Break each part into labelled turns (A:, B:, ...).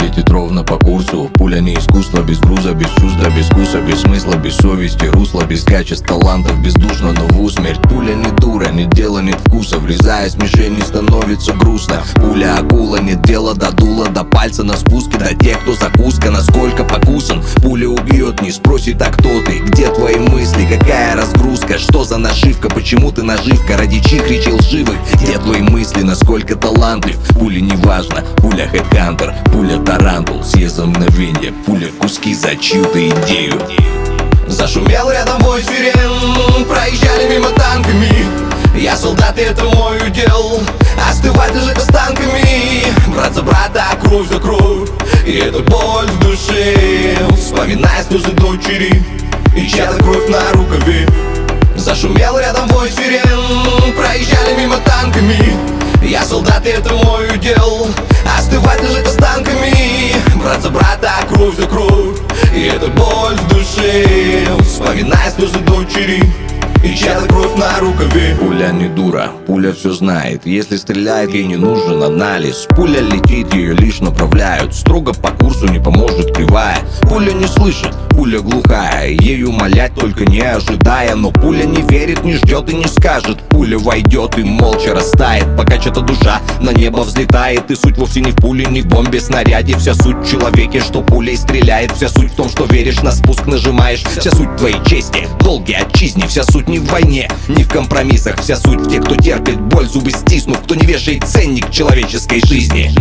A: летит ровно по курсу. Пуля не искусство, без груза, без чувства, без вкуса, без смысла, без совести, русла, без качеств, талантов, бездушно, но в усмерть. Пуля не дура, нет дела, нет вкуса, врезаясь в мишени, становится грустно. Пуля акула, нет дела до дула, до пальца на спуске, до тех, кто закуска, насколько покусан. Пуля убьет, не спросит, а кто ты, где твои мысли, какая разгрузка, что за нашивка, почему ты наживка, ради чьих речей лживых, где твои мысли, насколько талантлив. Пуля не важно, пуля хэдхантер, пуля тарантул, съезд мгновенья, пуля куски за чью-то идею.
B: Зашумел рядом вой сирен, проезжали мимо танками. Я солдат, и это мой удел, остывать лежит останками. Брат за брата, кровь за кровь, и это боль в душе. Вспоминая слезы дочери и чья-то кровь на рукаве. Зашумел рядом вой сирен, проезжали мимо танками. Я солдат, и это мой удел, остывать лежит останками. Брат за брата, кровь за кровь, и это боль в душе. Вспоминая слезы дочери и чья-то кровь на рукаве.
A: Пуля не дура, пуля все знает. Если стреляет, ей не нужен анализ. Пуля летит, ее лишь направляют. Строго по курсу не поможет кривая. Пуля не слышит, пуля глухая, ею умолять только не ожидая. Но пуля не верит, не ждет и не скажет. Пуля войдет и молча растает, пока чья-то душа на небо взлетает. И суть вовсе не в пуле, не в бомбе, снаряде. Вся суть в человеке, что пулей стреляет. Вся суть в том, что веришь, на спуск нажимаешь. Вся суть в твоей чести, долге, отчизне. Вся суть не в войне, не в компромиссах. Вся суть в тех, кто терпит боль, зубы стиснув, кто не вешает ценник человеческой жизни.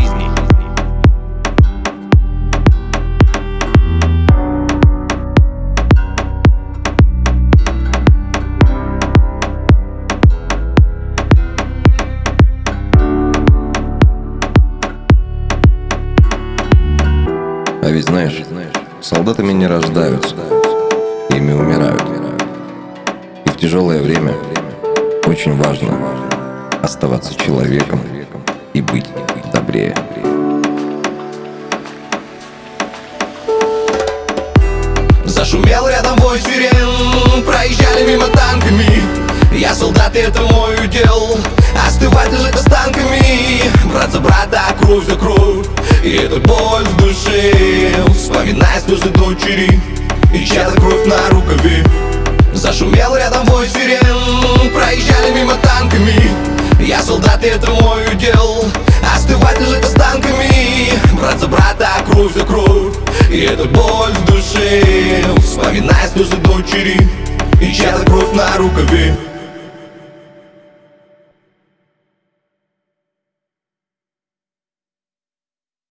C: А ведь знаешь, солдатами не рождаются, ими умирают. И в тяжелое время очень важно оставаться человеком и быть добрее.
B: Зашумел рядом вой сирен, проезжали мимо танками. Я солдат, и это мой удел, остывать лежит останками. Брат за брата, кровь за кровь, и это боль в душе. Вспоминая слезы дочери и чья-то кровь на рукаве. Зашумел рядом вой сирен, проезжали мимо танками. Я солдат, и это мой удел, остывать лежит останками. Брат за брата, кровь за кровь, и это боль в душе. Вспоминая слезы дочери и чья-то кровь на рукаве.